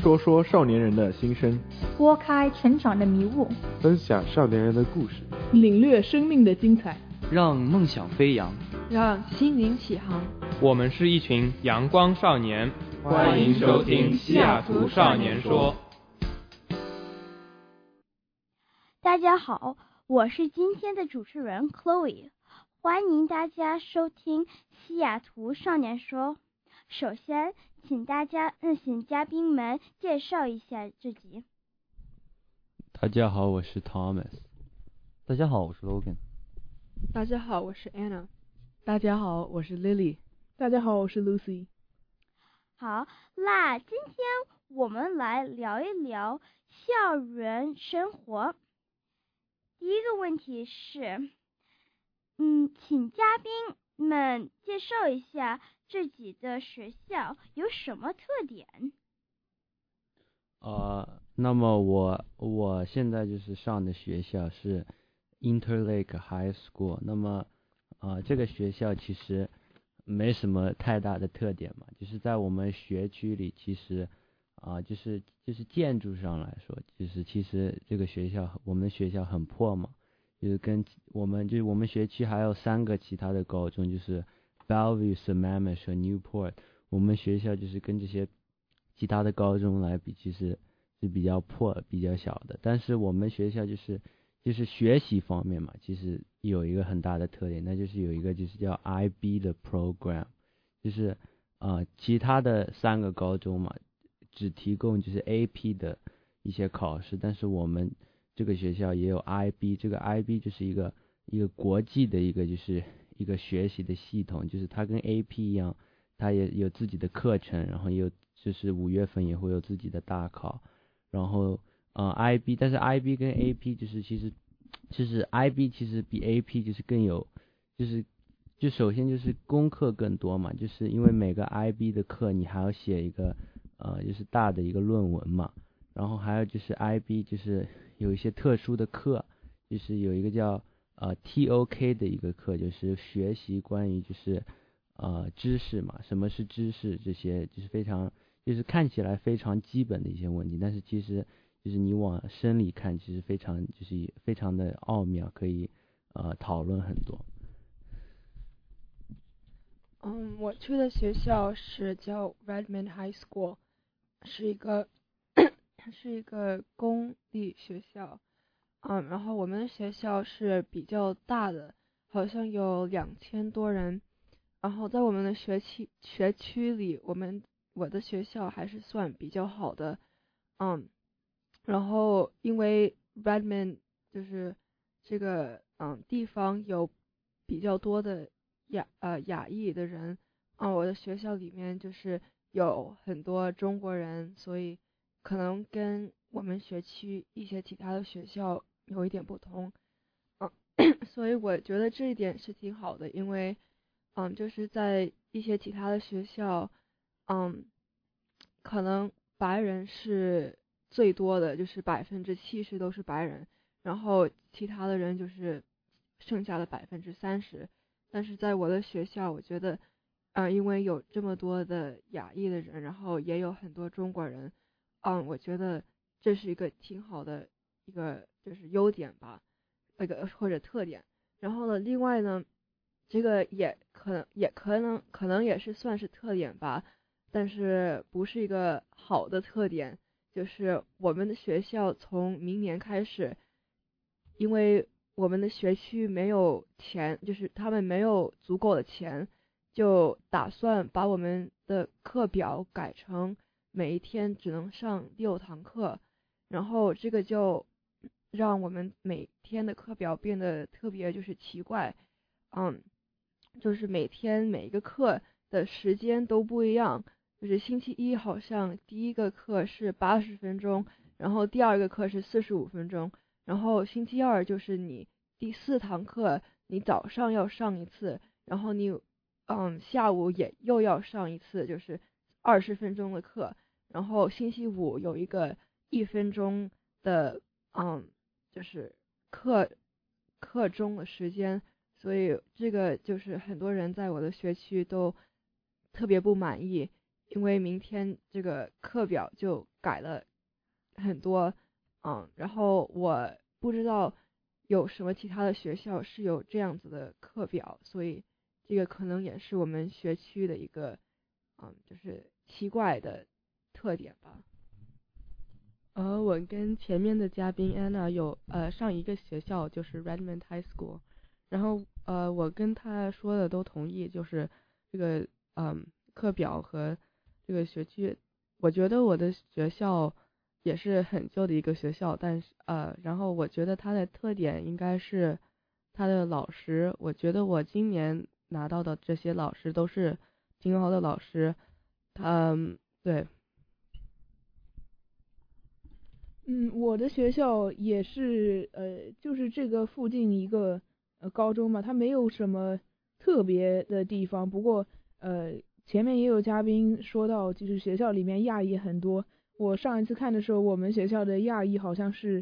说说少年人的心声， 拨开成长的迷雾， 分享少年人的故事， 领略生命的精彩， 让梦想飞扬， 让心灵起航。 我们是一群阳光少年，欢迎收听西雅图少年说。 大家好，我是今天的主持人 Chloe， 欢迎大家收听西雅图少年说。首先，请嘉宾们介绍一下自己。 大家好，我是 Thomas。 大家好，我是 Logan。 大家好，我是 Anna。 大家好，我是 Lily。 大家好，我是 Lucy。 好，那今天我们来聊一聊校园生活。第一个问题是，请嘉宾们介绍一下自己的学校有什么特点？ 那么我现在就是上的学校是 Interlake High School。那么这个学校其实没什么太大的特点嘛，就是在我们学区里，其实就是建筑上来说，就是其实这个学校我们学校很破嘛，就是跟我们学区还有3个其他的高中，就是 Bellevue、Sammamish 和 Newport。我们学校就是跟这些其他的高中来比，其实是比较破、比较小的。但是我们学校就是学习方面嘛，其实有一个很大的特点，那就是有一个就是叫 IB 的 program， 就是其他的3个高中嘛，只提供就是 AP 的一些考试，但是我们这个学校也有 IB。这个 IB 就是一个国际的就是一个学习的系统，就是它跟 AP 一样，它也有自己的课程，然后就是5月份也会有自己的大考，然后IB， 但是 IB 跟 AP 就是 IB 其实比 AP就是更有就首先就是功课更多嘛，就是因为每个 IB 的课你还要写一个就是大的一个论文嘛，然后还有就是 IB 就是有一些特殊的课，就是有一个叫TOK 的一个课，就是学习关于就是知识嘛，什么是知识，这些就是非常就是看起来非常基本的一些问题，但是其实就是你往深里看，其实非常的奥妙，可以讨论很多。 我去的学校是叫 Redmond High School， 是一个公立学校。然后我们的学校是比较大的，好像有2000多人。然后在我们的学区里，我的学校还是算比较好的。然后因为 Redmond 就是这个地方有比较多的亚裔的人，我的学校里面就是有很多中国人，所以可能跟我们学区一些其他的学校有一点不同。所以我觉得这一点是挺好的，因为就是在一些其他的学校，可能白人是最多的，就是70%都是白人，然后其他的人就是剩下的30%。但是在我的学校，我觉得因为有这么多的亚裔的人，然后也有很多中国人，我觉得这是一个挺好的一个就是优点吧，或者特点。然后呢，另外呢，这个也可能也是算是特点吧，但是不是一个好的特点。就是我们的学校从明年开始，因为我们的学区没有钱，就是他们没有足够的钱，就打算把我们的课表改成每一天只能上6堂课，然后这个就让我们每天的课表变得特别就是奇怪。就是每天每一个课的时间都不一样，就是星期一好像第一个课是80分钟，然后第2个课是45分钟，然后星期二就是你第4堂课，你早上要上一次，然后你下午又要上一次，就是20分钟的课，然后星期五有一个1分钟的就是课中的时间。所以这个就是很多人在我的学区都特别不满意， 因为明天这个课表就改了很多，然后我不知道有什么其他的学校是有这样子的课表，所以这个可能也是我们学区的一个就是奇怪的特点吧。 我跟前面的嘉宾 Anna 有上一个学校就是 Redmond High School， 然后我跟他说的都同意，就是这个课表和这个学区，我觉得我的学校也是很旧的一个学校，但是然后我觉得它的特点应该是它的老师，我觉得我今年拿到的这些老师都是挺好的老师，对。 我的学校也是就是这个附近一个高中嘛，它没有什么特别的地方，不过前面也有嘉宾说到，就是学校里面亚裔很多。我上一次看的时候，我们学校的亚裔好像是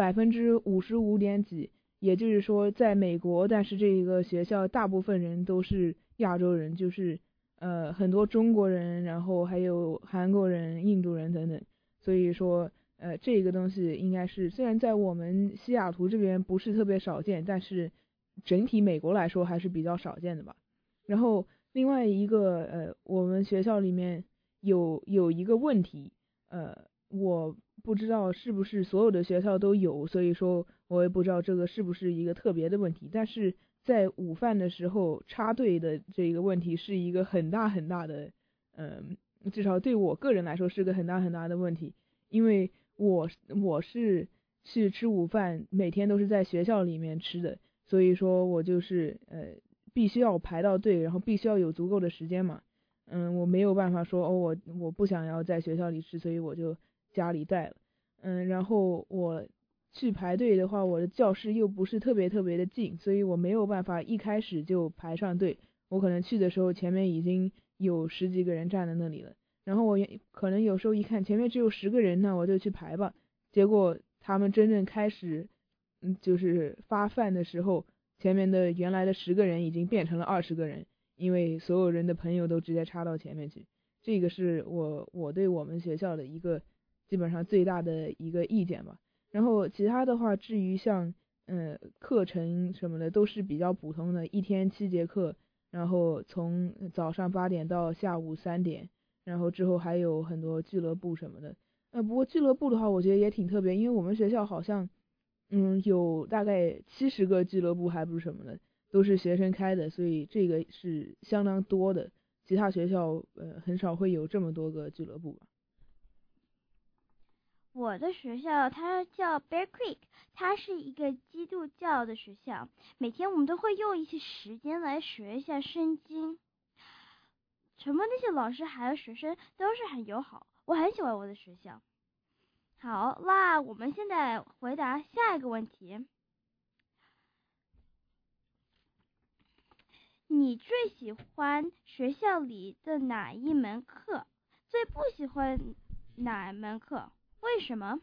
55%点几，也就是说在美国，但是这个学校大部分人都是亚洲人，就是很多中国人，然后还有韩国人、印度人等等，所以说这个东西应该是虽然在我们西雅图这边不是特别少见，但是整体美国来说还是比较少见的吧。然后另外一个我们学校里面有一个问题，我不知道是不是所有的学校都有，所以说我也不知道这个是不是一个特别的问题，但是在午饭的时候插队的这个问题是一个很大很大的至少对我个人来说是个很大很大的问题，因为我是去吃午饭，每天都是在学校里面吃的，所以说我就是必须要排到队，然后必须要有足够的时间嘛。我没有办法说我不想要在学校里吃，所以我就家里带了。然后我去排队的话，我的教室又不是特别特别的近，所以我没有办法一开始就排上队。我可能去的时候前面已经有10几个人站在那里了。然后我可能有时候一看前面只有10个人呢，我就去排吧。结果他们真正开始就是发饭的时候，前面的原来的10个人已经变成了20个人，因为所有人的朋友都直接插到前面去。这个是我对我们学校的一个基本上最大的一个意见吧。然后其他的话，至于像课程什么的都是比较普通的，一天7节课，然后从早上8点到下午3点。然后之后还有很多俱乐部什么的，不过俱乐部的话，我觉得也挺特别，因为我们学校好像，有大概70个俱乐部，还不是什么的，都是学生开的，所以这个是相当多的。其他学校很少会有这么多个俱乐部吧。 我的学校它叫 Bear Creek， 它是一个基督教的学校，每天我们都会用一些时间来学一下圣经。全部那些老师还有学生都是很友好，我很喜欢我的学校。好，那我们现在回答下一个问题。你最喜欢学校里的哪一门课？最不喜欢哪门课？为什么？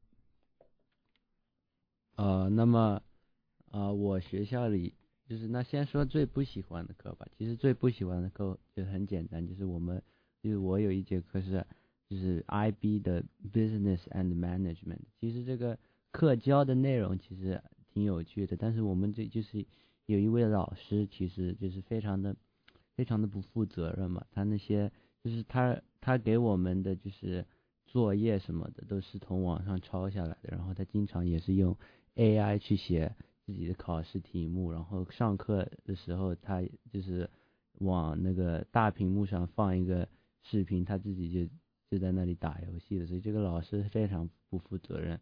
那么我学校里就是那先说最不喜欢的课吧。其实最不喜欢的课就很简单，就是我有一节课是就是 IB 的 Business and Management。其实这个课教的内容其实挺有趣的，但是我们这就是有一位老师，其实就是非常的不负责任嘛。他那些就是他给我们的就是作业什么的都是从网上抄下来的，然后他经常也是用 AI 去写自己的考试题目，然后上课的时候他就是往那个大屏幕上放一个视频，他自己就在那里打游戏的，所以这个老师非常不负责任。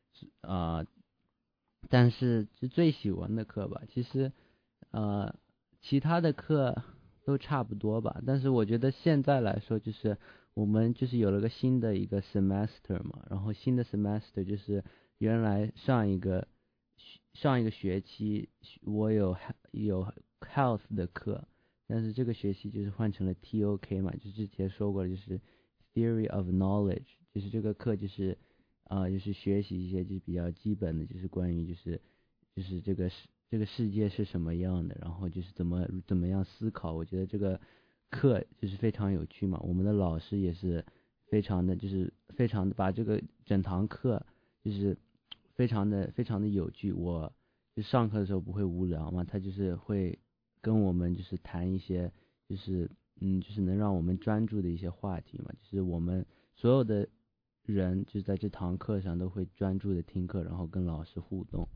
但是最喜欢的课吧，其实其他的课都差不多吧，但是我觉得现在来说就是我们就是有了个新的一个 semester 嘛，然后新的 semester 就是原来上一个学期我有 health 的课，但是这个学期就是换成了 TOK 嘛，就之前说过的就是 theory of knowledge， 就是这个课就是就是学习一些就是比较基本的，就是关于就是这个世界是什么样的，然后就是怎么样思考。我觉得这个课就是非常有趣嘛，我们的老师也是非常的把这个整堂课就是非常的有趣，我就上课的时候不会无聊嘛，他就是会跟我们就是谈一些就是能让我们专注的一些话题嘛，就是我们所有的人就在这堂课上都会专注的听课，然后跟老师互动。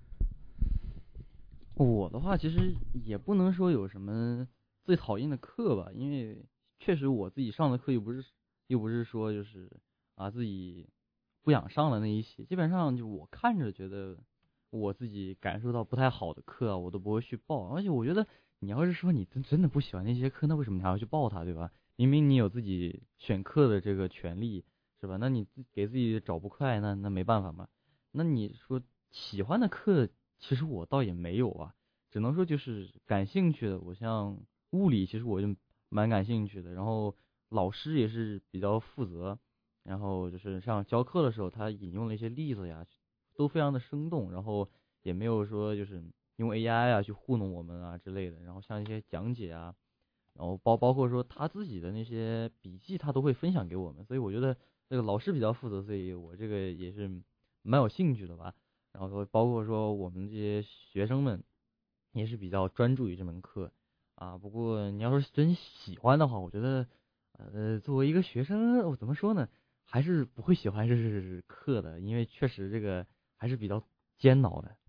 我的话其实也不能说有什么最讨厌的课吧，因为确实我自己上的课又不是说就是自己不想上的那一些，基本上就我看着觉得我自己感受到不太好的课我都不会去报。而且我觉得你要是说你真的不喜欢那些课，那为什么你还要去报它，对吧？明明你有自己选课的这个权利，是吧？那你给自己找不快，那没办法嘛。那你说喜欢的课，其实我倒也没有啊，只能说就是感兴趣的。我像物理，其实我就蛮感兴趣的，然后老师也是比较负责，然后就是像教课的时候，他引用了一些例子呀，都非常的生动，然后也没有说就是用 AI 啊去糊弄我们啊之类的。然后像一些讲解啊，然后包括说他自己的那些笔记，他都会分享给我们，所以我觉得这个老师比较负责，所以我这个也是蛮有兴趣的吧。然后说包括说我们这些学生们也是比较专注于这门课啊。不过你要是真喜欢的话，我觉得作为一个学生，我怎么说呢，还是不会喜欢这课的，因为确实这个还是比较煎熬的。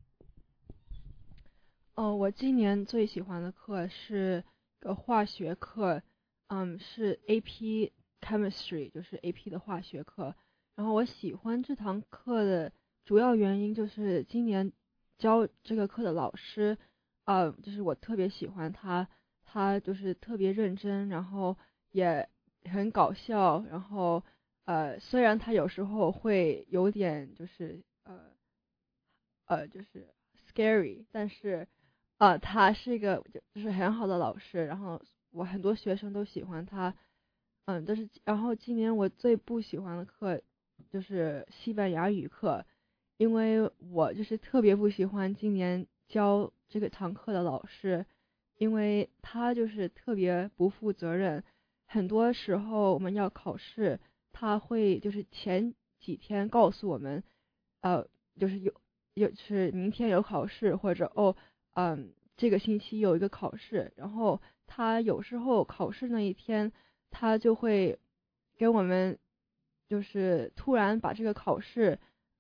我今年最喜欢的课是个化学课，是 AP Chemistry， 就是 AP 的化学课。然后我喜欢这堂课的主要原因就是今年教这个课的老师，就是我特别喜欢他，他就是特别认真，然后也很搞笑，然后虽然他有时候会有点就是就是 scary， 但是他是一个就是很好的老师，然后我很多学生都喜欢他，然后今年我最不喜欢的课就是西班牙语课，因为我就是特别不喜欢今年教这个堂课的老师，因为他就是特别不负责任，很多时候我们要考试，他会就是前几天告诉我们，就是是明天有考试，或者这个星期有一个考试，然后他有时候考试那一天，他就会给我们就是突然把这个考试，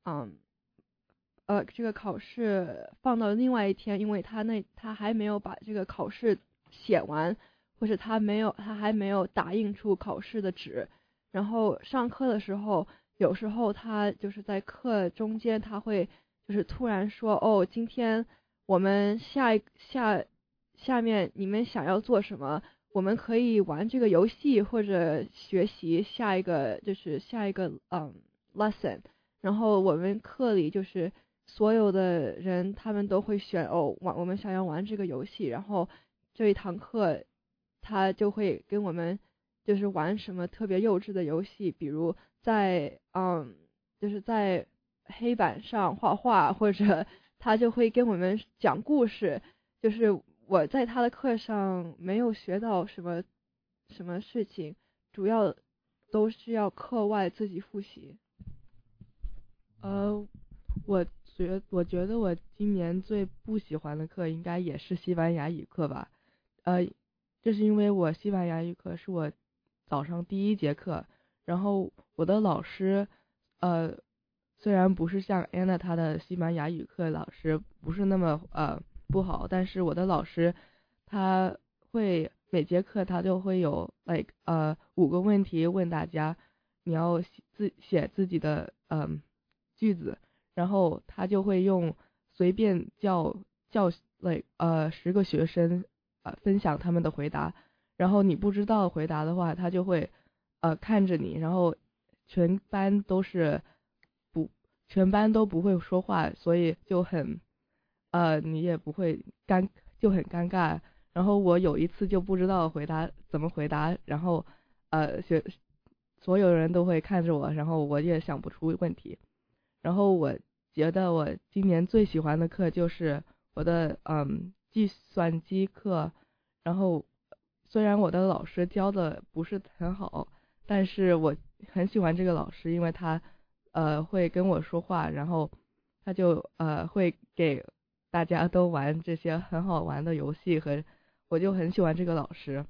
这个考试放到另外一天，因为他还没有把这个考试写完，或者他还没有打印出考试的纸，然后上课的时候，有时候他就是在课中间他会就是突然说，今天我们下面你们想要做什么？我们可以玩这个游戏或者学习下一个lesson。然后我们课里就是所有的人他们都会选我们想要玩这个游戏，然后这一堂课他就会跟我们就是玩什么特别幼稚的游戏，比如就是在黑板上画画，或者他就会跟我们讲故事。就是我在他的课上没有学到什么事情，主要都是要课外自己复习。 我觉得我今年最不喜欢的课应该也是西班牙语课吧。这是因为我西班牙语课是我早上第一节课，然后我的老师虽然不是像 Anna 她的西班牙语课老师不是那么不好，但是我的老师他会每节课他就会有5个问题问大家，你要写自己的句子，然后他就会用随便叫10个学生分享他们的回答，然后你不知道回答的话，他就会看着你，然后全班都不会说话，所以就很你也不会就很尴尬。然后我有一次就不知道怎么回答，然后所有人都会看着我，然后我也想不出问题。然后我觉得我今年最喜欢的课就是我的计算机课，然后虽然我的老师教的不是很好，但是我很喜欢这个老师，因为他会跟我说话，然后他就会给大家都玩这些很好玩的游戏，和我就很喜欢这个老师。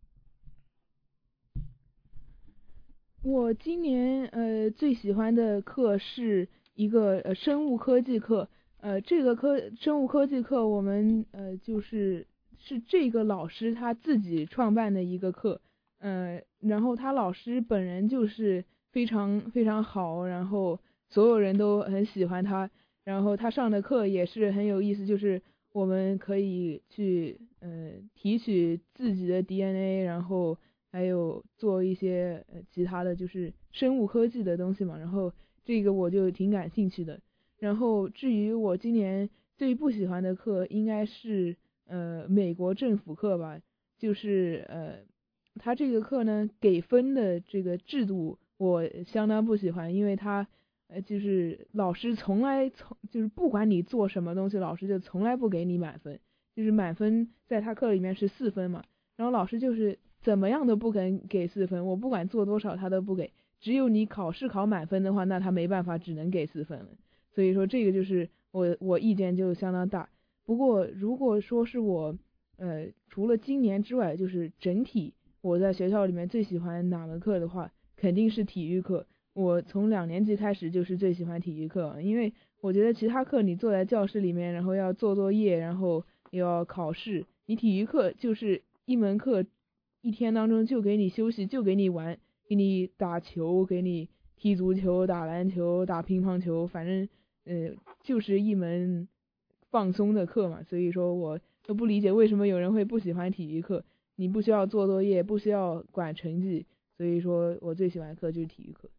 我今年最喜欢的课是一个生物科技课，这个生物科技课我们是这个老师他自己创办的一个课，然后他老师本人就是非常非常好，然后所有人都很喜欢他，然后他上的课也是很有意思，就是我们可以去提取自己的 DNA， 然后还有做一些其他的就是生物科技的东西嘛，然后这个我就挺感兴趣的。然后至于我今年最不喜欢的课应该是美国政府课吧，就是他这个课呢给分的这个制度我相当不喜欢，因为他就是老师就是不管你做什么东西，老师就从来不给你满分，就是满分在他课里面是4分嘛，然后老师就是怎么样都不肯给4分，我不管做多少他都不给，只有你考试考满分的话，那他没办法，只能给4分了。所以说这个就是我意见就相当大。不过如果说是我除了今年之外，就是整体我在学校里面最喜欢哪门课的话，肯定是体育课。我从2年级开始就是最喜欢体育课，因为我觉得其他课你坐在教室里面，然后要做作业，然后又要考试，你体育课就是一门课，一天当中就给你休息，就给你玩，给你打球，给你踢足球、打篮球、打乒乓球，反正就是一门放松的课嘛。所以说我都不理解为什么有人会不喜欢体育课，你不需要做作业，不需要管成绩，所以说我最喜欢的课就是体育课。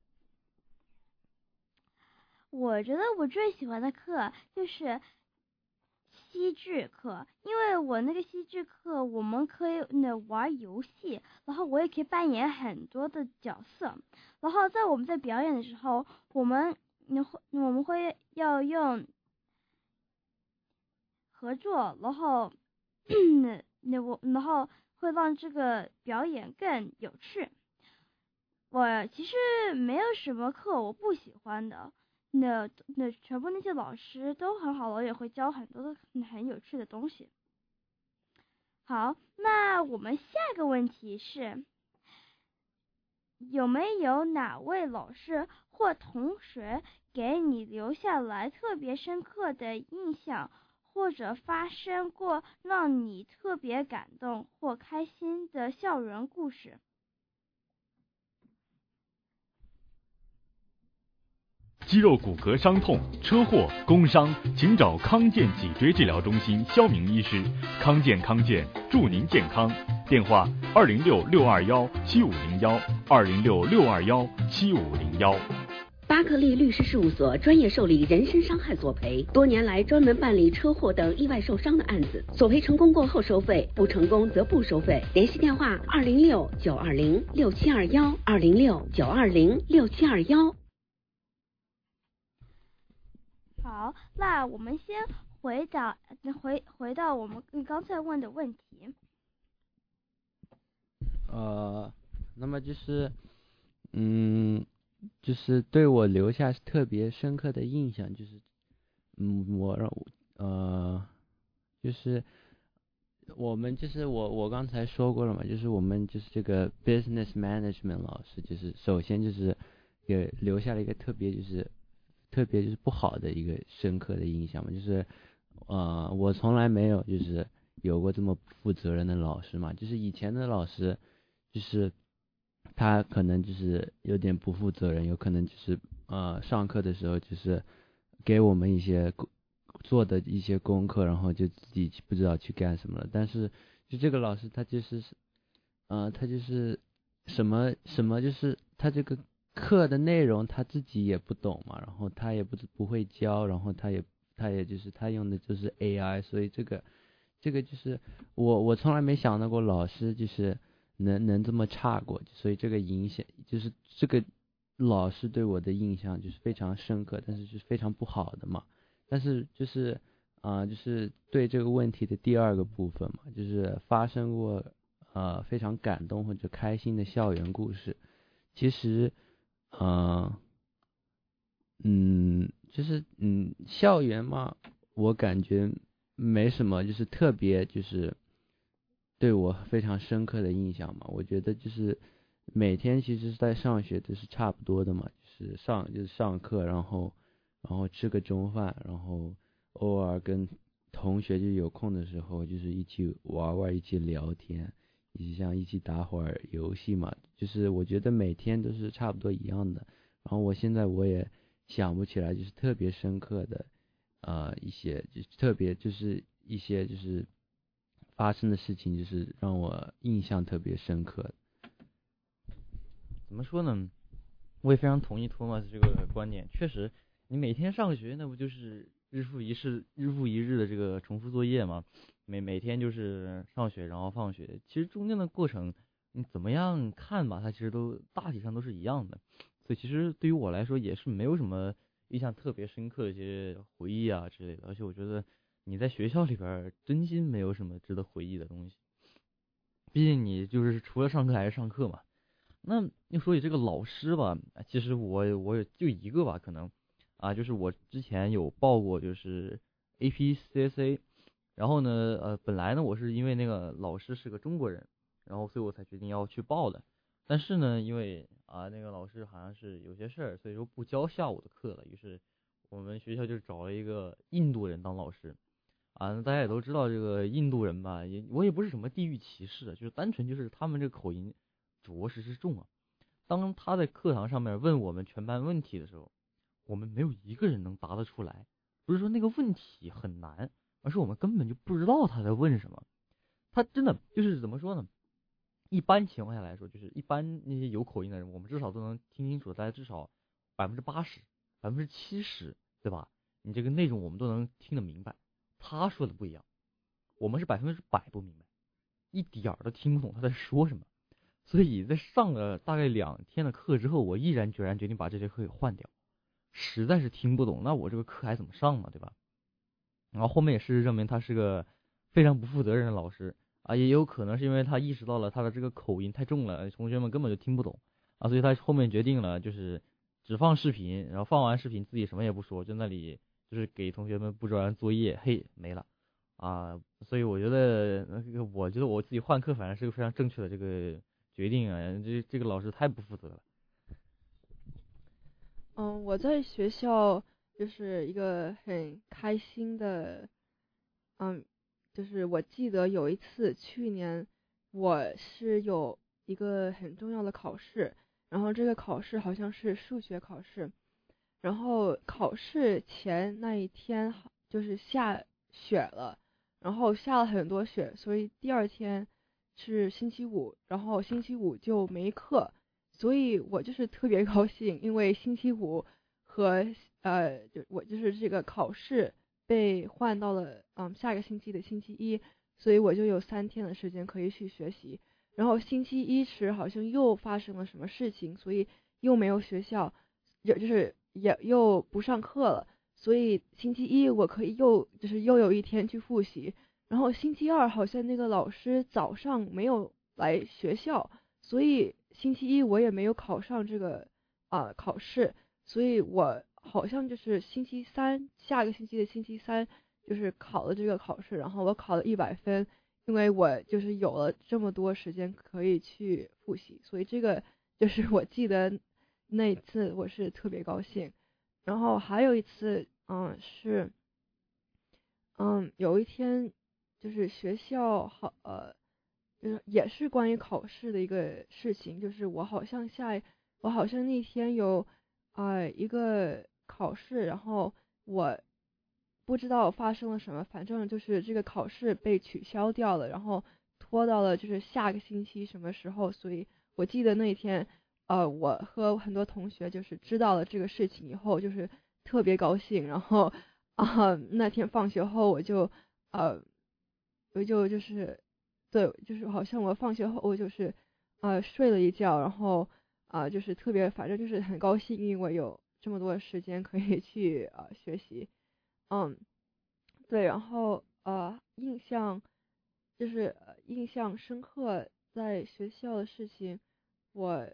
我觉得我最喜欢的课就是戏剧课，因为我那个戏剧课我们可以玩游戏，然后我也可以扮演很多的角色，然后在我们在表演的时候，我们会要用合作，然后然后会让这个表演更有趣。我其实没有什么课我不喜欢的，全部那些老师都很好，我也会教很多的很有趣的东西。好，那我们下一个问题是，有没有哪位老师或同学给你留下来特别深刻的印象，或者发生过让你特别感动或开心的校园故事？ 肌肉骨骼伤痛、车祸、工伤，请找康健脊椎治疗中心肖明医师。康健祝您健康。电话206-621-7501，206-621-7501。 巴克利律师事务所专业受理人身伤害索赔，多年来专门办理车祸等意外受伤的案子，索赔成功过后收费，不成功则不收费。联系电话206-920-6721，206-920-6721。 好，那我们先回到我们刚才问的问题。 那么就是对我留下特别深刻的印象，就是就是我们就是我刚才说过了嘛，就是我们就是这个 business management 老师，就是首先就是也留下了一个特别就是不好的一个深刻的印象嘛，就是我从来没有就是有过这么不负责任的老师嘛，就是以前的老师就是他可能就是有点不负责任，有可能就是上课的时候就是给我们一些做的一些功课，然后就自己不知道去干什么了。但是就这个老师他就是他就是什么就是他这个课的内容他自己也不懂嘛，然后他也不会教，然后他也就是他用的就是 AI， 所以这个就是我从来没想到过老师就是能这么差过，所以这个影响就是这个老师对我的印象就是非常深刻，但是就是非常不好的嘛。但是就是就是对这个问题的第二个部分嘛，就是发生过非常感动或者开心的校园故事。其实就是校园嘛，我感觉没什么就是特别就是对我非常深刻的印象嘛。我觉得就是每天其实在上学都是差不多的嘛，就是上课，然后吃个中饭，然后偶尔跟同学就有空的时候就是一起玩，一起聊天，一起打会儿游戏嘛。就是我觉得每天都是差不多一样的。然后我现在也想不起来就是特别深刻的一些就是特别就是一些就是发生的事情，就是让我印象特别深刻的。 怎么说呢？我也非常同意托马斯这个观点。确实，你每天上学，那不就是日复一日的这个重复作业吗？每天就是上学，然后放学。其实中间的过程，你怎么样看吧，它其实都大体上都是一样的。所以其实对于我来说，也是没有什么印象特别深刻的一些回忆啊之类的。而且我觉得你在学校里边真心没有什么值得回忆的东西。毕竟你就是除了上课还是上课嘛。那又说起这个老师吧，其实我也就一个吧，可能就是我之前有报过就是 APCSA， 然后呢本来呢我是因为那个老师是个中国人，然后所以我才决定要去报的。但是呢因为那个老师好像是有些事儿，所以说不教下午的课了，于是我们学校就找了一个印度人当老师。大家也都知道这个印度人吧，我也不是什么地域歧视，就是单纯就是他们这个口音着实是重啊。当他在课堂上面问我们全班问题的时候，我们没有一个人能答得出来。不是说那个问题很难，而是我们根本就不知道他在问什么。他真的就是怎么说呢？一般情况下来说，就是一般那些有口音的人，我们至少都能听清楚，大家至少80%、70%，对吧？你这个内容我们都能听得明白。他说的不一样，我们是100%不明白，一点儿都听不懂他在说什么。所以在上了大概2天的课之后，我毅然决然决定把这节课给换掉，实在是听不懂，那我这个课还怎么上嘛，对吧？然后后面也事实证明他是个非常不负责任的老师也有可能是因为他意识到了他的这个口音太重了，同学们根本就听不懂所以他后面决定了就是只放视频，然后放完视频自己什么也不说，就那里就是给同学们布置完作业，嘿，没了所以我觉得我自己换课反正是个非常正确的这个决定这个老师太不负责了。 我在学校就是一个很开心的，就是我记得有一次去年我是有一个很重要的考试，然后这个考试好像是数学考试，然后考试前那一天就是下雪了，然后下了很多雪，所以第2天是星期五，然后星期五就没课，所以我就是特别高兴，因为星期五和我就是这个考试被换到了下个星期的星期一，所以我就有3天的时间可以去学习。然后星期一时好像又发生了什么事情，所以又没有学校，就是也又不上课了，所以星期一我可以又有一天去复习。然后星期二好像那个老师早上没有来学校，所以星期一我也没有考上这个考试，所以我好像就是星期三，下个星期的星期三就是考了这个考试，然后我考了100分，因为我就是有了这么多时间可以去复习，所以这个就是我记得那一次我是特别高兴。然后还有一次是有一天就是学校就是也是关于考试的一个事情，就是我好像那天有一个考试，然后我不知道发生了什么，反正就是这个考试被取消掉了，然后拖到了就是下个星期什么时候，所以我记得那天我和很多同学就是知道了这个事情以后就是特别高兴，然后那天放学后我就就是对，就是好像我放学后我就是睡了一觉，然后就是特别反正就是很高兴，因为我有这么多时间可以去学习。对，然后印象深刻在学校的事情，我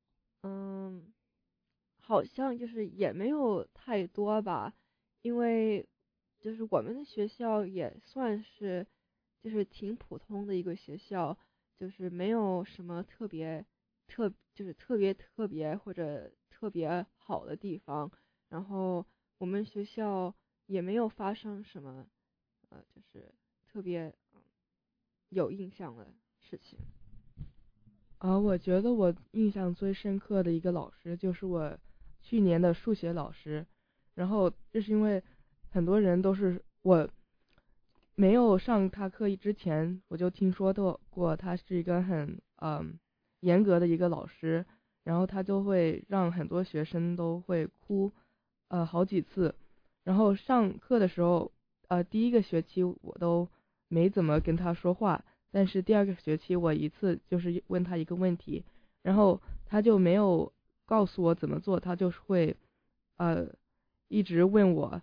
好像就是也没有太多吧，因为就是我们的学校也算是就是挺普通的一个学校，就是没有什么就是特别或者特别好的地方，然后我们学校也没有发生什么就是特别有印象的事情。 我觉得我印象最深刻的一个老师就是我去年的数学老师，然后这是因为很多人都是我没有上他课之前我就听说过他是一个很严格的一个老师，然后他就会让很多学生都会哭好几次，然后上课的时候第一个学期我都没怎么跟他说话，但是第二个学期我一次就是问他一个问题，然后他就没有告诉我怎么做，他就是会一直问我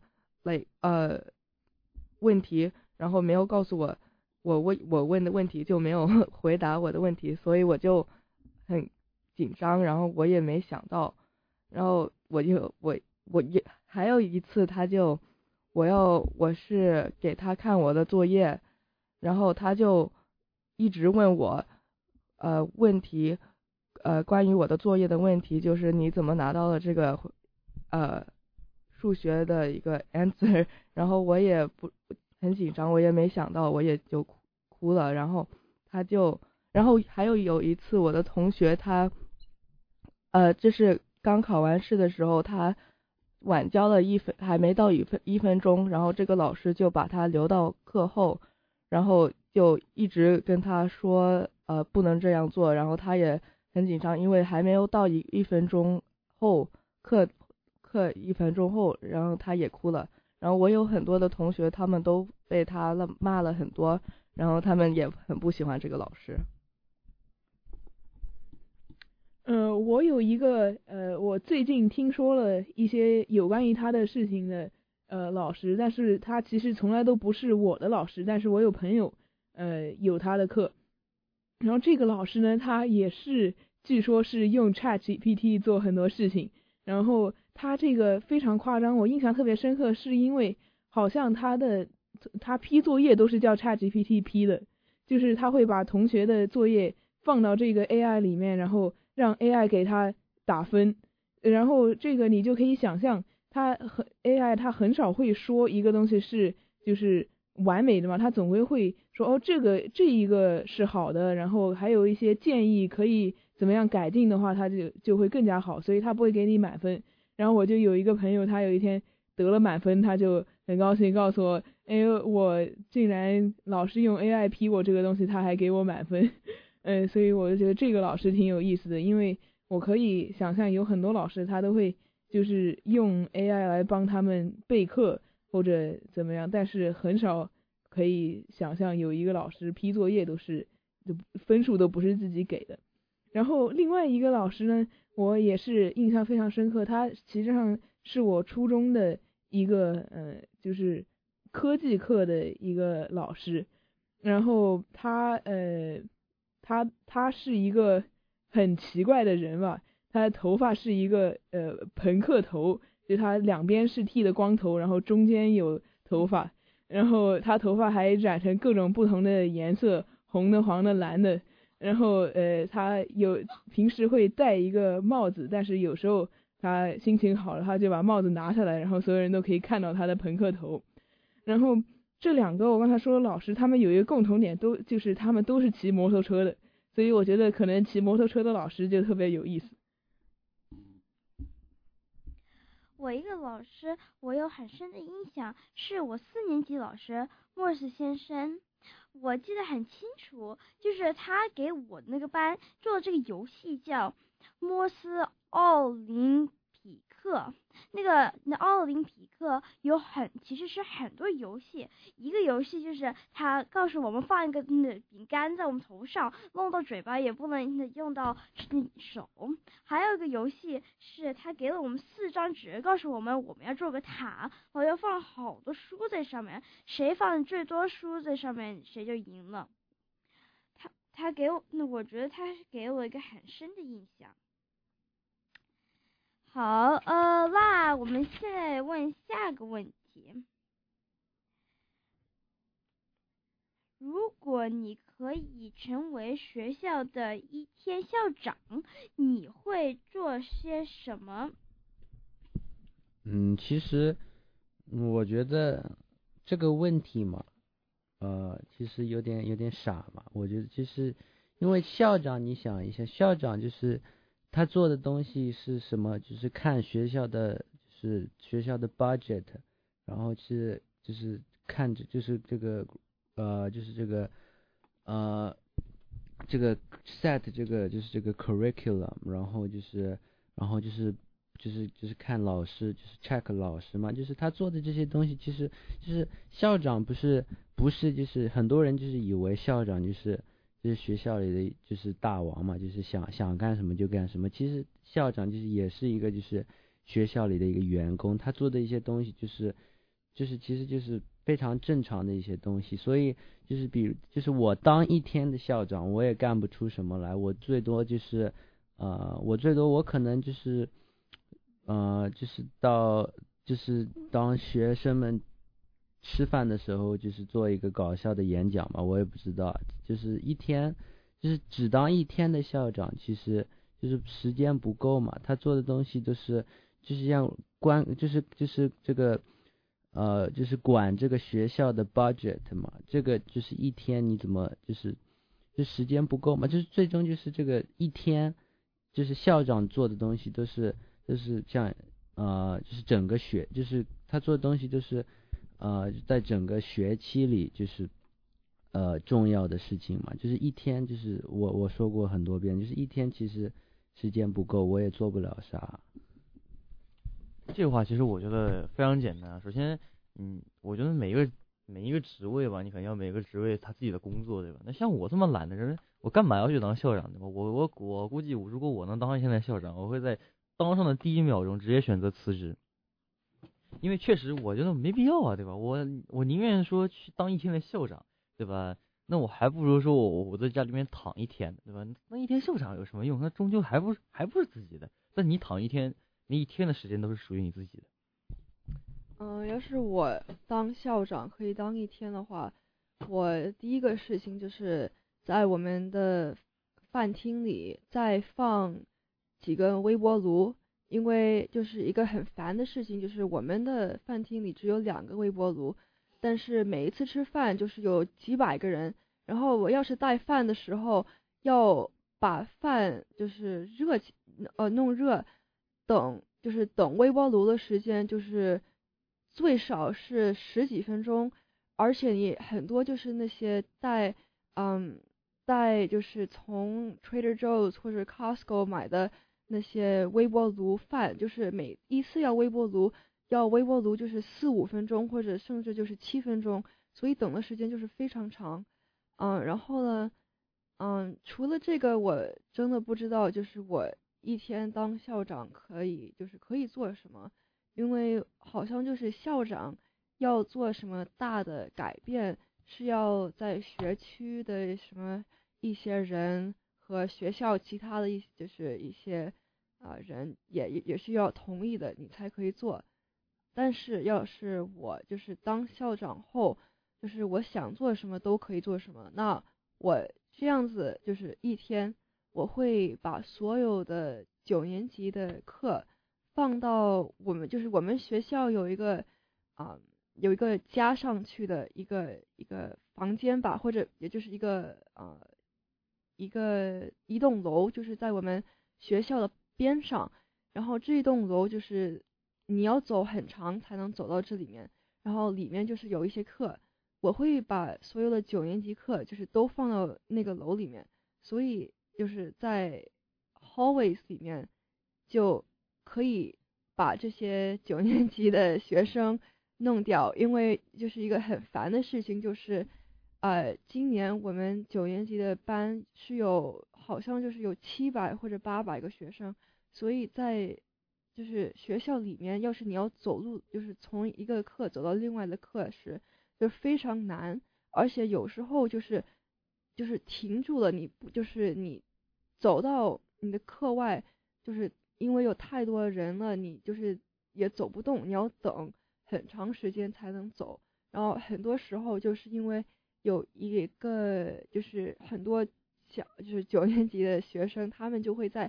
问题，然后没有告诉我问的问题就没有回答我的问题，所以我就很紧张，然后我也没想到，然后我也还有一次我是给他看我的作业，然后他就一直问我问题关于我的作业的问题，就是你怎么拿到了这个数学的一个 answer， 然后我也很紧张，我也没想到，我也就哭了，然后还有一次我的同学他就是刚考完试的时候他晚交了还没到一分钟，然后这个老师就把他留到课后，然后就一直跟他说不能这样做，然后他也很紧张，因为还没有到一分钟后课1分钟后，然后他也哭了，然后我有很多的同学他们都被他骂了很多，然后他们也很不喜欢这个老师。 我有一个我最近听说了一些有关于他的事情的老师，但是他其实从来都不是我的老师，但是我有朋友有他的课，然后这个老师呢，他也是据说是用 ChatGPT 做很多事情，然后他这个非常夸张，我印象特别深刻，是因为好像他批作业都是叫 ChatGPT 批的，就是他会把同学的作业放到这个 AI 里面，然后让 AI 给他打分，然后这个你就可以想象AI 它很少会说一个东西是就是完美的嘛，它总会说这一个是好的，然后还有一些建议可以怎么样改进的话，它就会更加好，所以它不会给你满分。然后我就有一个朋友，他有一天得了满分，他就很高兴告诉我，我竟然老师用 AI 批我这个东西，他还给我满分。所以我就觉得这个老师挺有意思的，因为我可以想象有很多老师他都会就是用 AI 来帮他们备课或者怎么样，但是很少可以想象有一个老师批作业就分数都不是自己给的。然后另外一个老师呢，我也是印象非常深刻，他实际上是我初中的一个就是科技课的一个老师，然后他是一个很奇怪的人吧，他的头发是一个朋克头，就他两边是剃的光头，然后中间有头发，然后他头发还染成各种不同的颜色，红的、黄的、蓝的，然后他平时会戴一个帽子，但是有时候他心情好了，他就把帽子拿下来，然后所有人都可以看到他的朋克头。然后这两个我刚才说的老师，他们有一个共同点，就是他们都是骑摩托车的，所以我觉得可能骑摩托车的老师就特别有意思。 我一个老师，我有很深的印象，是我4年级老师莫斯先生，我记得很清楚，就是他给我那个班做这个游戏叫摩斯奥林匹克。那奥林匹克其实是很多游戏，一个游戏就是他告诉我们放一个饼干在我们头上，弄到嘴巴也不能用到手。还有一个游戏是他给了我们4张纸，告诉我们要做个塔，我要放好多书在上面，谁放最多书在上面谁就赢了。 我觉得他是给我一个很深的印象。好，那我们现在问下个问题。如果你可以成为学校的一天校长，你会做些什么？ 其实我觉得这个问题嘛，其实有点傻嘛。我觉得其实因为校长，你想一下，校长就是他做的东西是什么？就是看学校的，就是学校的 budget， 然后就是看着就是这个就是这个这个 set 这个就是这个 curriculum， 然后就是看老师，就是 check 老师嘛，就是他做的这些东西，其实就是校长不是就是很多人就是以为校长就是学校里的就是大王嘛，就是想干什么就干什么。其实校长就是也是一个就是学校里的一个员工，他做的一些东西就是其实就是非常正常的一些东西。所以就是比如就是我当一天的校长，我也干不出什么来，我最多就是我可能就是就是当学生们吃饭的时候，就是做一个搞笑的演讲嘛，我也不知道，就是一天，就是只当一天的校长，其实就是时间不够嘛，他做的东西都是就是像就是这个就是管这个学校的 budget 嘛，这个就是一天你怎么就时间不够嘛，就是最终就是这个一天就是校长做的东西都是像就是整个就是他做的东西都是在整个学期里就是重要的事情嘛，就是一天就是我说过很多遍，就是一天其实时间不够，我也做不了啥。 这个话其实我觉得非常简单。首先，我觉得每一个职位吧，你肯定要每个职位他自己的工作，对吧？那像我这么懒的人，我干嘛要去当校长，对吧？我估计如果我能当上现在校长，我会在当上的第一秒钟直接选择辞职，因为确实我觉得没必要啊，对吧？我宁愿说去当一天的校长，对吧？那我还不如说我在家里面躺一天，对吧？那一天校长有什么用？那终究还不是自己的。但你躺一天，那一天的时间都是属于你自己的。 要是我当校长可以当一天的话，我第一个事情就是在我们的饭厅里再放几个微波炉，因为就是一个很烦的事情，就是我们的饭厅里只有2个微波炉，但是每一次吃饭就是有几百个人，然后我要是带饭的时候要把饭就是弄热，等微波炉的时间就是最少是10几分钟，而且你很多就是那些带就是从 Trader Joe's 或者 Costco 买的那些微波炉饭，就是每一次要微波炉就是4、5分钟，或者甚至就是7分钟，所以等的时间就是非常长。然后呢，除了这个，我真的不知道，就是我一天当校长可以做什么，因为好像就是校长要做什么大的改变，是要在学区的什么一些人和学校其他的一些人也需要同意的，你才可以做。但是要是我就是当校长后，就是我想做什么都可以做什么，那我这样子就是一天，我会把所有的9年级的课放到我们学校有一个加上去的一个房间吧，或者也就是一栋楼，就是在我们学校的边上，然后这栋楼就是你要走很长才能走到这里面，然后里面就是有一些课，我会把所有的9年级课就是都放到那个楼里面，所以就是在 hallways 里面就可以把这些9年级的学生弄掉，因为就是一个很烦的事情，就是今年我们9年级的班是好像就是有700或者800个学生，所以在就是学校里面，要是你要走路，就是从一个课走到另外的课时，就非常难，而且有时候就是就是停住了，你就是你走到你的课外，就是因为有太多人了，你就是也走不动，你要等很长时间才能走。然后很多时候就是因为有一个就是很多就是9年级的学生，他们就会在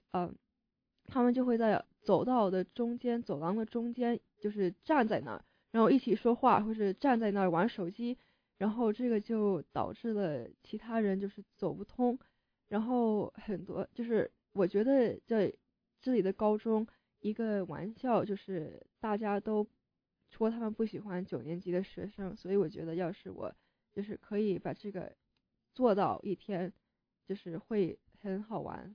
走道的中间，走廊的中间，就是站在那儿，然后一起说话，或是站在那儿玩手机，然后这个就导致了其他人就是走不通。然后很多就是我觉得在这里的高中一个玩笑就是大家都说他们不喜欢9年级的学生，所以我觉得要是我就是可以把这个做到一天，就是会很好玩。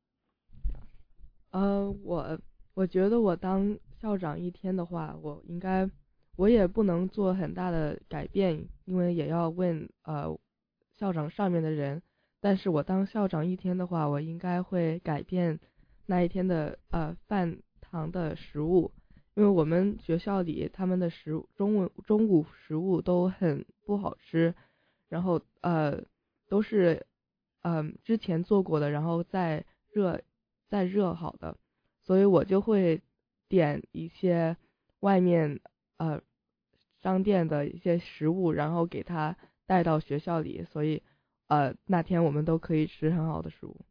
我觉得我当校长一天的话，我也不能做很大的改变，因为也要问校长上面的人。但是我当校长一天的话，我应该会改变那一天的饭堂的食物，因为我们学校里他们的中午食物都很不好吃，然后都是之前做过的，然后再热好的，所以我就会点一些外面商店的一些食物，然后给他带到学校里，所以那天我们都可以吃很好的食物。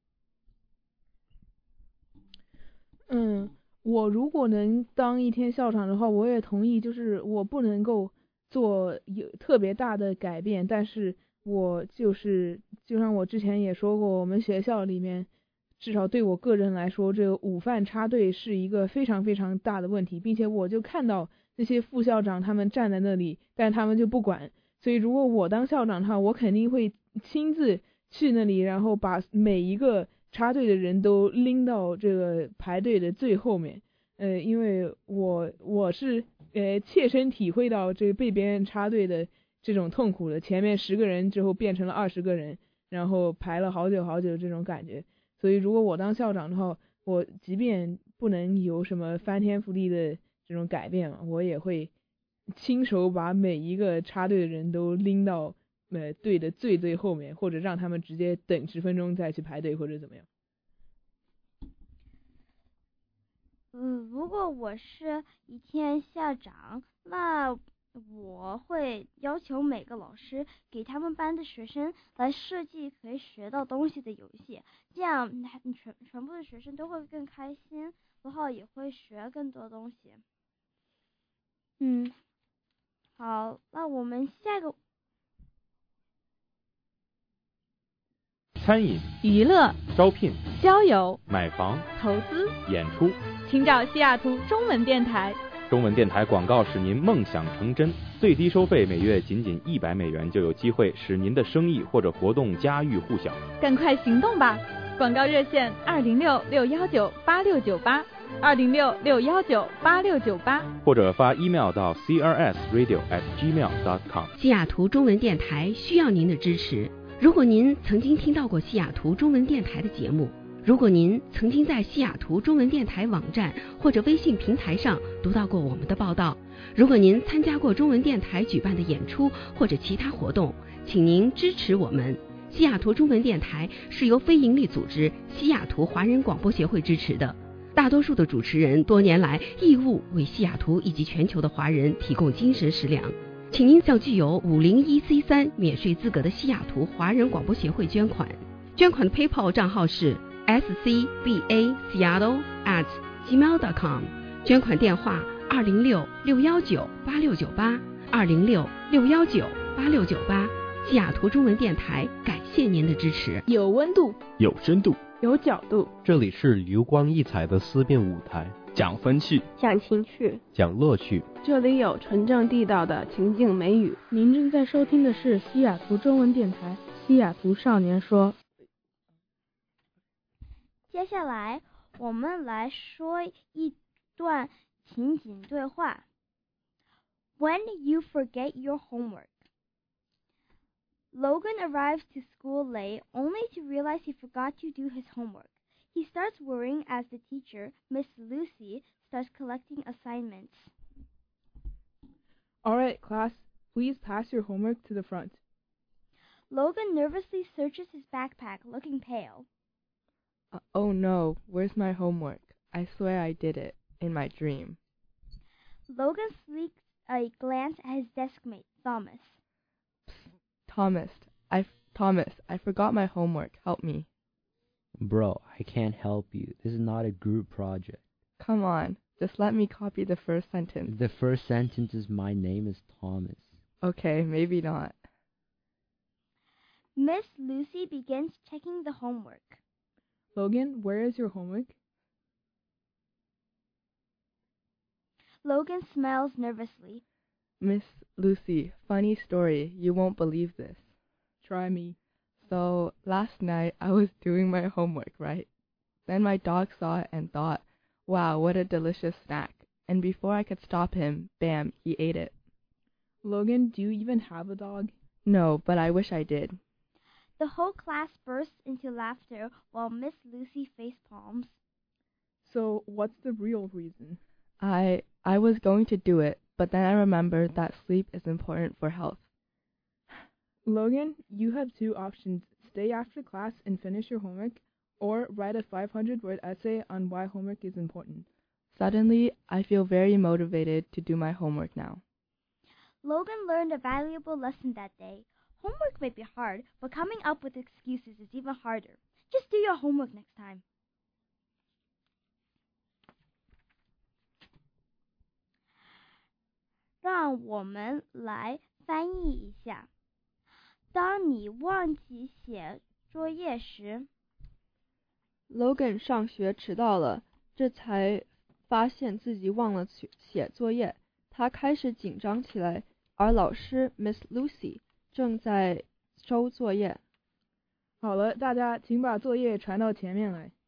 我如果能当一天校长的话，我也同意，就是我不能够做有特别大的改变，但是我就像我之前也说过，我们学校里面至少对我个人来说，这个午饭插队是一个非常非常大的问题，并且我就看到那些副校长他们站在那里，但他们就不管。所以如果我当校长的话，我肯定会亲自去那里，然后把每一个插队的人都拎到这个排队的最后面。因为我是切身体会到这个被别人插队的这种痛苦的，前面10个人之后变成了20个人，然后排了好久好久这种感觉。所以如果我当校长的话，我即便不能有什么翻天覆地的这种改变，我也会亲手把每一个插队的人都拎到队的最后面，或者让他们直接等10分钟再去排队，或者怎么样。 如果我是一天校长，那我会要求每个老师给他们班的学生来设计可以学到东西的游戏，这样全部的学生都会更开心，然后也会学更多东西。好，那我们下一个餐饮、 娱乐、 招聘、 交友、 买房、 投资、 演出， 请找西雅图中文电台。 中文电台广告使您梦想成真，最低收费每月仅$100就有机会使您的生意或者活动家喻户晓。 赶快行动吧！广告热线206-619-8698，206-619-8698， 或者发 email 到 crsradio@gmail.com。 西雅图中文电台需要您的支持。如果您曾经听到过西雅图中文电台的节目，如果您曾经在西雅图中文电台网站或者微信平台上读到过我们的报道，如果您参加过中文电台举办的演出或者其他活动，请您支持我们。西雅图中文电台是由非营利组织西雅图华人广播协会支持的，大多数的主持人多年来义务为西雅图以及全球的华人提供精神食粮。请您向具有501C3免税资格的西雅图华人广播协会捐款。捐款的 PayPal 账号是scbaseattle@gmail.com， 捐款电话206-619-8698，206-619-8698。西雅图中文电台感谢您的支持。 有温度， 有深度， 有角度， 这里是流光溢彩的思辨舞台， 讲风趣， 讲情趣， 讲乐趣， 这里有纯正地道的情景美语。 您正在收听的是西雅图中文电台西雅图少年说。 接下来我们来说一段情景对话。 When you forget your homework. Logan arrives to school late only to realize he forgot to do his homework. He starts worrying as the teacher, Miss Lucy, starts collecting assignments. All right, class, please pass your homework to the front. Logan nervously searches his backpack, looking pale. Oh no, where's my homework? I swear I did it, in my dream. Logan sneaks a glance at his deskmate, Thomas. Psst, Thomas, I forgot my homework. Help me. Bro, I can't help you. This is not a group project. Come on, just let me copy the first sentence. The first sentence is my name is Thomas. Okay, maybe not. Miss Lucy begins checking the homework. Logan, where is your homework? Logan smells nervously. Miss Lucy, funny story. You won't believe this. Try me. So, last night I was doing my homework, right? Then my dog saw it and thought, wow, what a delicious snack. And before I could stop him, bam, he ate it. Logan, do you even have a dog? No, but I wish I did. The whole class bursts into laughter while Miss Lucy facepalms. So, what's the real reason? I was going to do it, but then I remembered that sleep is important for health. Logan, you have two options. Stay after class and finish your homework, or write a 500-word essay on why homework is important. Suddenly, I feel very motivated to do my homework now. Logan learned a valuable lesson that day. Homework may be hard, but coming up with excuses is even harder. Just do your homework next time.让我们来翻译一下。当你忘记写作业时 ，Logan 上学迟到了，这才发现自己忘了写作业，他开始紧张起来，而老师 Miss Lucy 正在收作业。 好了，大家请把作业传到前面来。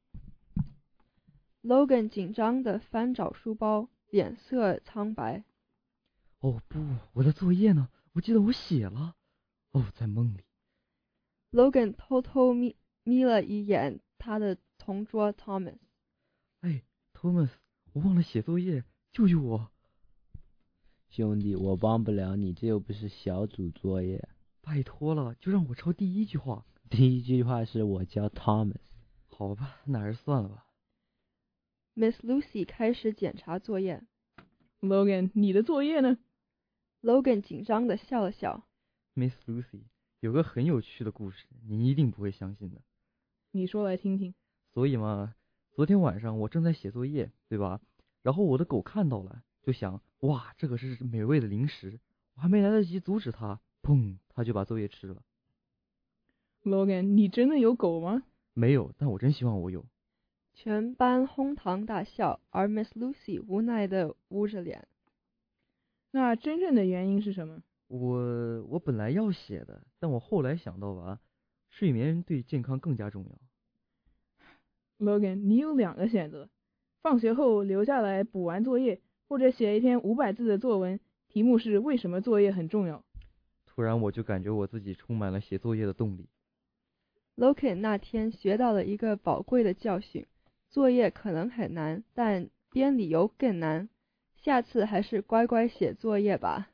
Logan 紧张地翻找书包，脸色苍白。 哦不，我的作业呢？我记得我写了。哦，在梦里。 Logan 偷偷眯了一眼他的同桌 Thomas。 哎 ，Thomas， 我忘了写作业，救救我！ 兄弟，我帮不了你，这又不是小组作业。 拜托了，就让我抄第一句话。 第一句话是我叫 Thomas。 好吧，那还是算了吧。 Miss Lucy 开始检查作业。 Logan， 你的作业呢？ Logan 紧张地笑了笑。 Miss Lucy， 有个很有趣的故事，你一定不会相信的。 你说来听听。 所以嘛，昨天晚上我正在写作业，对吧？然后我的狗看到了，就想，哇，这可是美味的零食。我还没来得及阻止它，砰，它就把作业吃了。 Logan， 你真的有狗吗？ 没有，但我真希望我有。 全班哄堂大笑，而 Miss Lucy 无奈地捂着脸。 那真正的原因是什么？ 我本来要写的，但我后来想到吧，睡眠对健康更加重要。 Logan， 你有2个选择：放学后留下来补完作业，或者写一篇500字的作文，题目是为什么作业很重要。 突然我就感觉我自己充满了写作业的动力。 Logan 那天学到了一个宝贵的教训：作业可能很难，但编理由更难。下次还是乖乖写作业吧。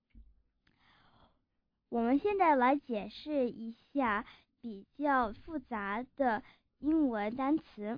我们现在来解释一下比较复杂的英文单词。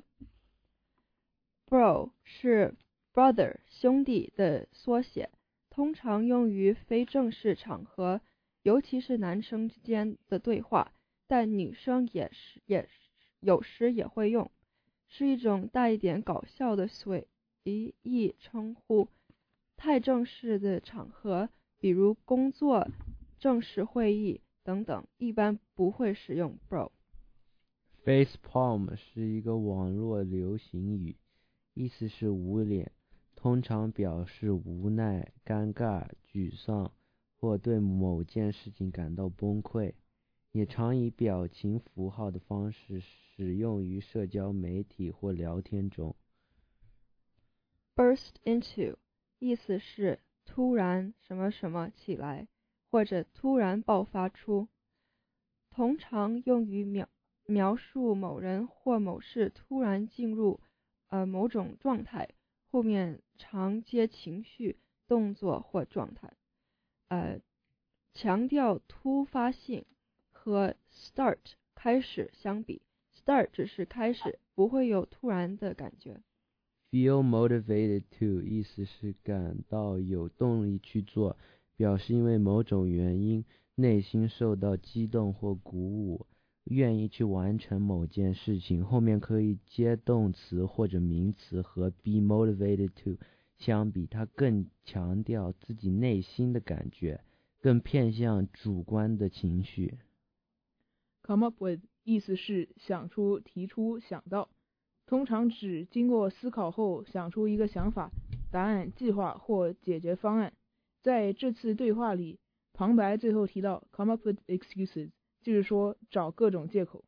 Bro 是 brother 兄弟的缩写，通常用于非正式场合，尤其是男生之间的对话，但女生也有时也会用，是一种带一点搞笑的随意称呼。太正式的场合，比如工作、正式会议等等，一般不会使用 bro。Facepalm 是一个网络流行语，意思是捂脸，通常表示无奈、尴尬、沮丧或对某件事情感到崩溃，也常以表情符号的方式使用于社交媒体或聊天中。 Burst into 意思是突然什么什么起来，或者突然爆发出，通常用于描述某人或某事突然进入某种状态，后面常接情绪、动作或状态，强调突发性和 start 开始相比 ，start 只是开始，不会有突然的感觉。 Feel motivated to 意思是感到有动力去做，表示因为某种原因内心受到激动或鼓舞，愿意去完成某件事情。后面可以接动词或者名词，和 be motivated to 相比，它更强调自己内心的感觉，更偏向主观的情绪。 Come up with 意思是想出、提出、想到，通常指经过思考后想出一个想法、答案、计划或解决方案。在这次对话里，旁白最后提到 come up with excuses， 就是说找各种借口。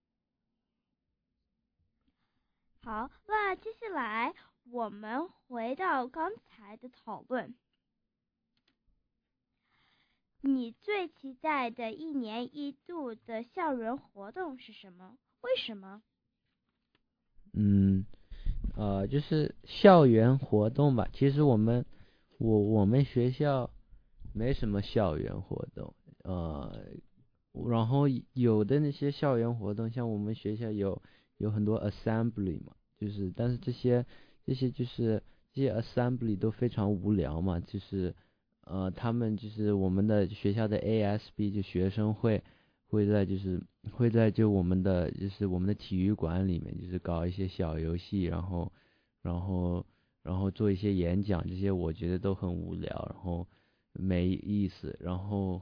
好，那接下来我们回到刚才的讨论。你最期待的一年一度的校园活动是什么？为什么？ 就是校园活动吧。其实我们学校没什么校园活动，然后有的那些校园活动，像我们学校有很多 assembly 嘛，但是这些 assembly 都非常无聊嘛，他们我们的学校的 ASB 就学生会在我们的体育馆里面搞一些小游戏，然后做一些演讲，这些我觉得都很无聊，然后没意思。然后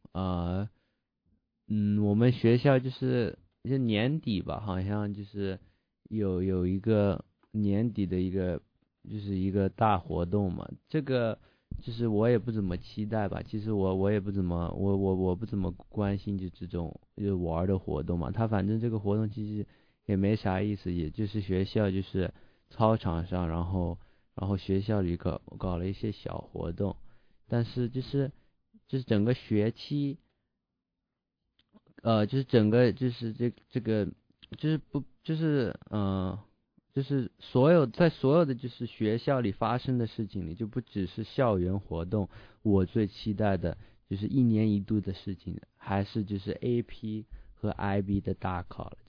我们学校年底吧，好像有一个年底的一个大活动嘛，这个我也不怎么期待吧。其实我也不怎么我不怎么关心这种玩的活动嘛。他反正这个活动其实也没啥意思，也就是学校操场上，然后学校里搞了一些小活动，但是整个学期整个所有的学校里发生的事情里，就不只是校园活动。我最期待的一年一度的事情，还是AP 和 IB 的大考了。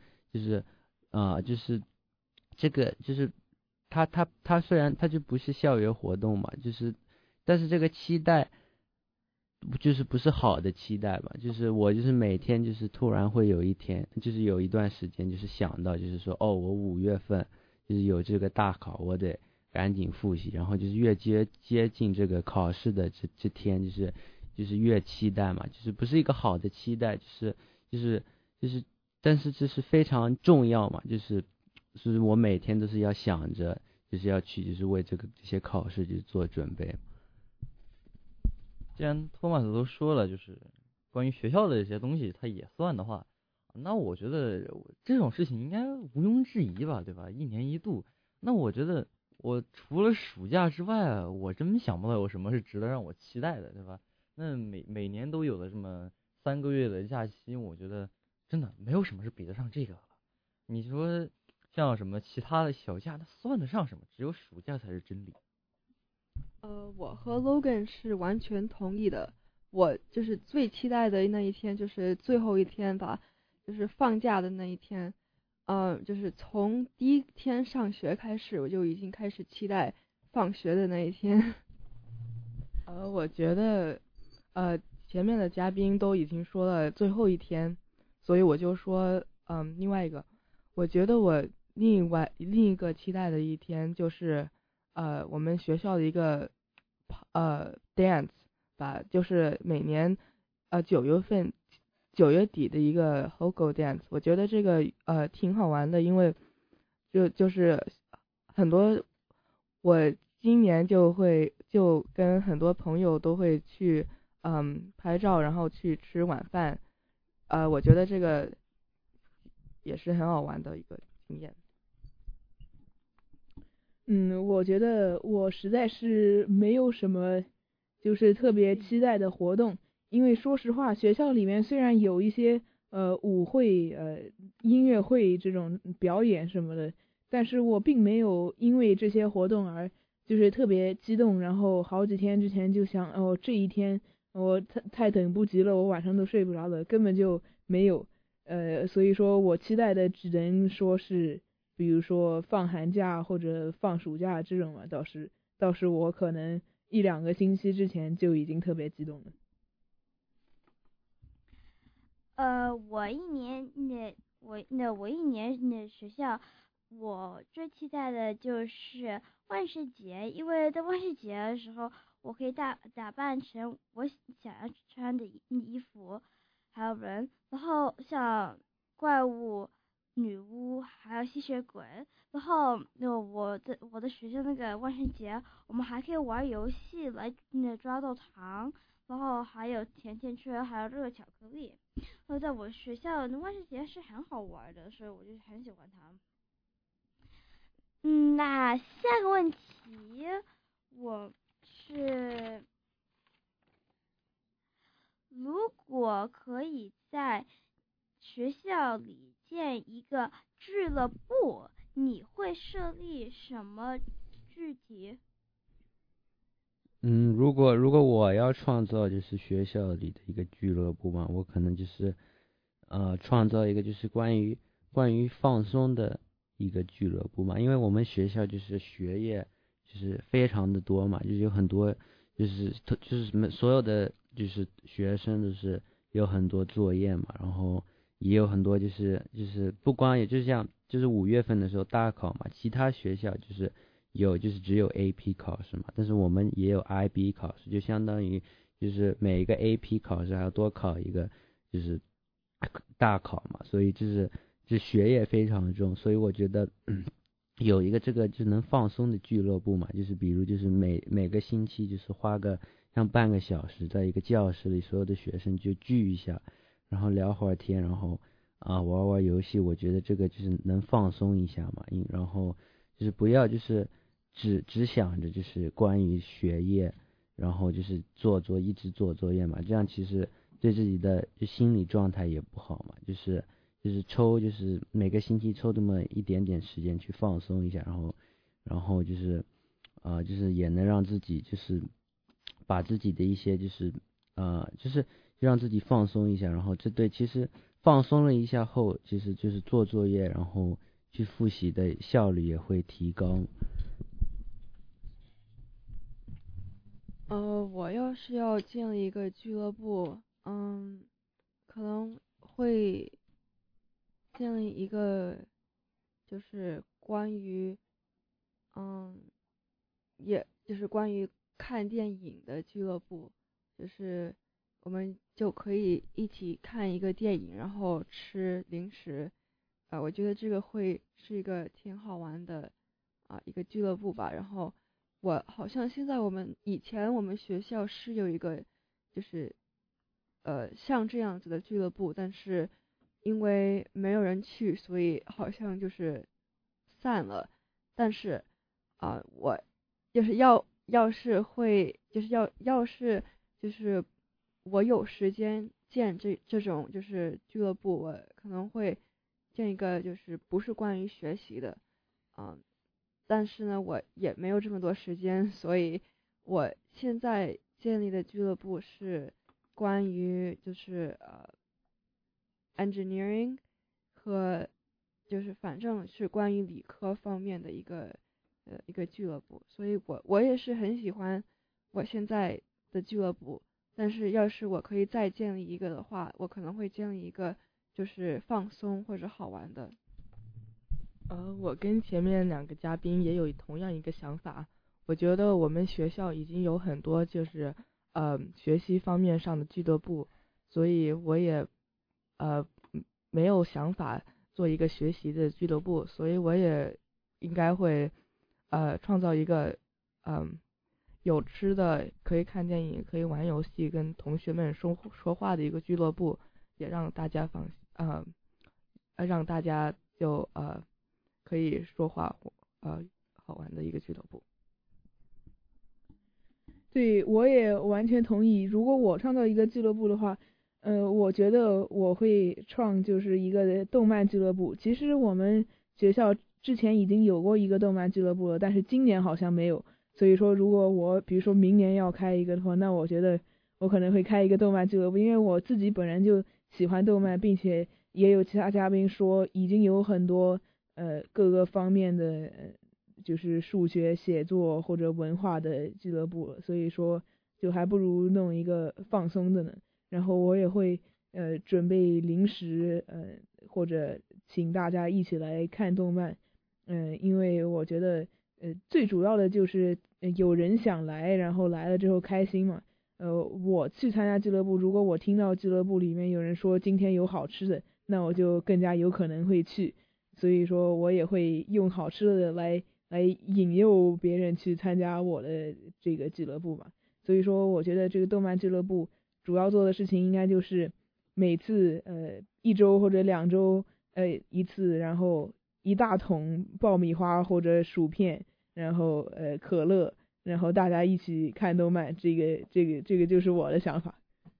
这个它虽然它就不是校园活动嘛，但是这个期待不是好的期待吧。我每天突然会有一天有一段时间想到说我5月份有这个大考，我得赶紧复习，然后越接近这个考试的这天越期待嘛，不是一个好的期待，但是这是非常重要嘛，我每天都是要想着要去为这些考试做准备。 既然托马斯都说了，关于学校的这些东西他也算的话，那我觉得这种事情应该毋庸置疑吧，对吧？一年一度，那我觉得我除了暑假之外，我真想不到有什么是值得让我期待的，对吧？那每年都有的这么3个月的假期，我觉得真的没有什么是比得上这个了。你说像什么其他的小假，那算得上什么？只有暑假才是真理。 我和 Logan 是完全同意的。我最期待的那一天最后一天吧，放假的那一天。从第一天上学开始，我就已经开始期待放学的那一天。 我觉得前面的嘉宾都已经说了最后一天，所以我就说另外一个，我觉得我另一个期待的一天我们学校的一个dance 吧，每年9月底的一个 Hogo dance。 我觉得这个挺好玩的，因为很多我今年就跟很多朋友都会去拍照，然后去吃晚饭。我觉得这个也是很好玩的一个经验。 我觉得我实在是没有什么特别期待的活动，因为说实话，学校里面虽然有一些舞会、音乐会这种表演什么的，但是我并没有因为这些活动而特别激动，然后好几天之前就想这一天我太等不及了，我晚上都睡不着的，根本就没有。所以说我期待的只能说是，比如说放寒假或者放暑假这种嘛，倒是我可能1-2个星期之前就已经特别激动了。 我一年学校，我最期待的就是万圣节，因为在万圣节的时候，我可以打扮成我想要穿的衣服，还有人，然后像怪物、女巫，还有吸血鬼，然后我的学校那个万圣节，我们还可以玩游戏来抓到糖，然后还有甜甜圈，还有热巧克力。在我学校的万圣节是很好玩的，所以我就很喜欢它。那下个问题，我是如果可以在学校里建一个俱乐部，你会设立什么具体？ 如果我要创造就是学校里的一个俱乐部嘛，我可能就是创造一个就是关于放松的一个俱乐部嘛，因为我们学校就是学业就是非常的多嘛，就是有很多就是什么所有的就是学生都是有很多作业嘛，然后也有很多就是不光也就是像就是5月份的时候大考嘛，其他学校就是就是只有 AP 考试嘛，但是我们也有 IB 考试，就相当于就是每一个 AP 考试还要多考一个就是大考嘛，所以就是学业非常重，所以我觉得有一个这个就能放松的俱乐部嘛，就是比如就是每个星期就是花个像半个小时在一个教室里，所有的学生就聚一下，然后聊会儿天，然后玩玩游戏，我觉得这个就是能放松一下嘛，然后就是不要就是只想着就是关于学业，然后就是一直做作业嘛，这样其实对自己的心理状态也不好嘛，就是每个星期抽这么一点点时间去放松一下，然后就是也能让自己就是把自己的一些就是让自己放松一下，然后其实放松了一下后，其实就是做作业然后去复习的效率也会提高。 我要是要建立一个俱乐部，可能会建立一个就是关于也就是关于看电影的俱乐部，就是我们就可以一起看一个电影，然后吃零食，我觉得这个会是一个挺好玩的一个俱乐部吧。然后我好像现在以前我们学校是有一个就是像这样子的俱乐部，但是因为没有人去，所以好像就是散了。但是我就是要是我有时间建这种就是俱乐部，我可能会建一个就是不是关于学习的，但是呢我也没有这么多时间，所以我现在建立的俱乐部是关于就是engineering 和就是反正是关于理科方面的一个俱乐部，所以我也是很喜欢我现在的俱乐部，但是要是我可以再建立一个的话，我可能会建立一个就是放松或者好玩的。 我跟前面2个嘉宾也有同样一个想法，我觉得我们学校已经有很多就是学习方面上的俱乐部，所以我也没有想法做一个学习的俱乐部，所以我也应该会创造一个有吃的，可以看电影，可以玩游戏，跟同学们说话的一个俱乐部，也让大家让大家就可以说话好玩的一个俱乐部。 对，我也完全同意。如果我创造一个俱乐部的话，我觉得我会就是一个动漫俱乐部。其实我们学校之前已经有过一个动漫俱乐部了，但是今年好像没有。所以说，如果我比如说明年要开一个的话，那我觉得我可能会开一个动漫俱乐部，因为我自己本人就喜欢动漫，并且也有其他嘉宾说已经有很多各个方面的就是数学、写作或者文化的俱乐部了，所以说就还不如弄一个放松的呢。然后我也会准备零食或者请大家一起来看动漫，因为我觉得最主要的就是有人想来，然后来了之后开心嘛。我去参加俱乐部，如果我听到俱乐部里面有人说今天有好吃的，那我就更加有可能会去，所以说我也会用好吃的来引诱别人去参加我的这个俱乐部嘛。所以说我觉得这个动漫俱乐部主要做的事情应该就是每次1周或者2周一次，然后一大桶爆米花或者薯片，然后可乐，然后大家一起看动漫，这个就是我的想法。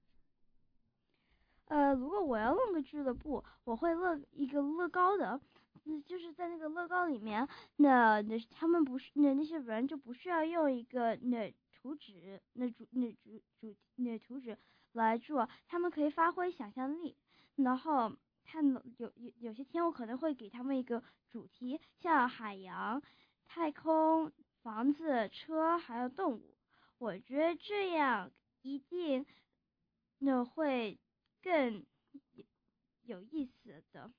如果我要弄个俱乐部，我会乐一个乐高的，就是在那个乐高里面，那他们不是那些人就不需要用一个图纸图纸来做，他们可以发挥想象力，然后有些天我可能会给他们一个主题，像海洋、太空、房子、车还有动物，我觉得这样一定会更有意思的。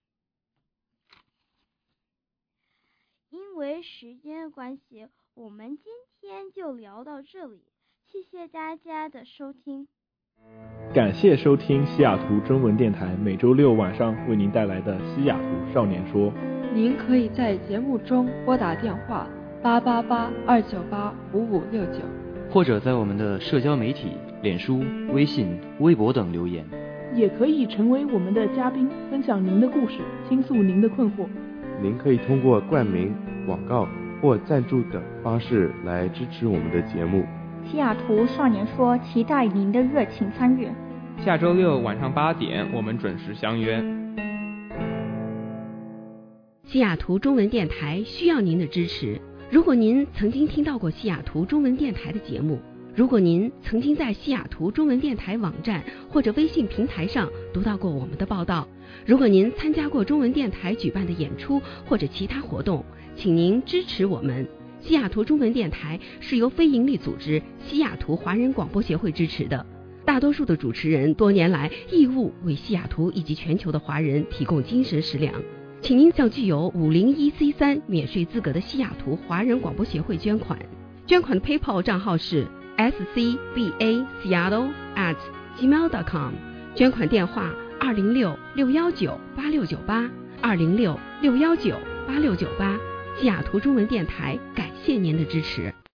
因为时间的关系，我们今天就聊到这里，谢谢大家的收听。 感谢收听西雅图中文电台每周6晚上为您带来的西雅图少年说。 您可以在节目中拨打电话888-298-5569， 或者在我们的社交媒体脸书、微信、微博等留言， 也可以成为我们的嘉宾，分享您的故事，倾诉您的困惑。 您可以通过冠名、广告或赞助等方式来支持我们的节目。 西雅图少年说，期待您的热情参与。 下周6晚上8点，我们准时相约。 西雅图中文电台需要您的支持。如果您曾经听到过西雅图中文电台的节目，如果您曾经在西雅图中文电台网站或者微信平台上读到过我们的报道，如果您参加过中文电台举办的演出或者其他活动，请您支持我们。西雅图中文电台是由非营利组织西雅图华人广播协会支持的，大多数的主持人多年来义务为西雅图以及全球的华人提供精神食粮。请您向具有501C3免税资格的西雅图华人广播协会捐款，捐款的 PayPal 账号是scbaseattle@gmail.com， 捐款电话206-619-8698 206-619-8698。西雅图中文电台感谢您的支持。